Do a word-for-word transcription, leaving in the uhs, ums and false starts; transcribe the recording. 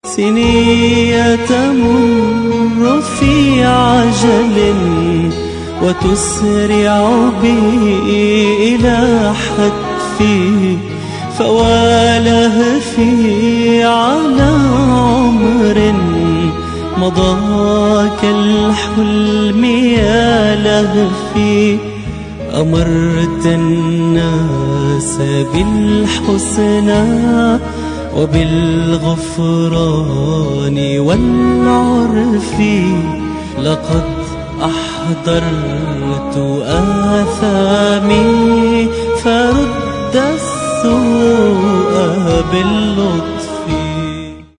سنين تمر في عجل وتسرع بي إلى حتفي، فوالهفي على عمر مضى كالحلم يا لهفي. أمرت الناس بالحسنى وبالغفران والعرف، لقد أحضرت آثامي فرد السوء باللطف.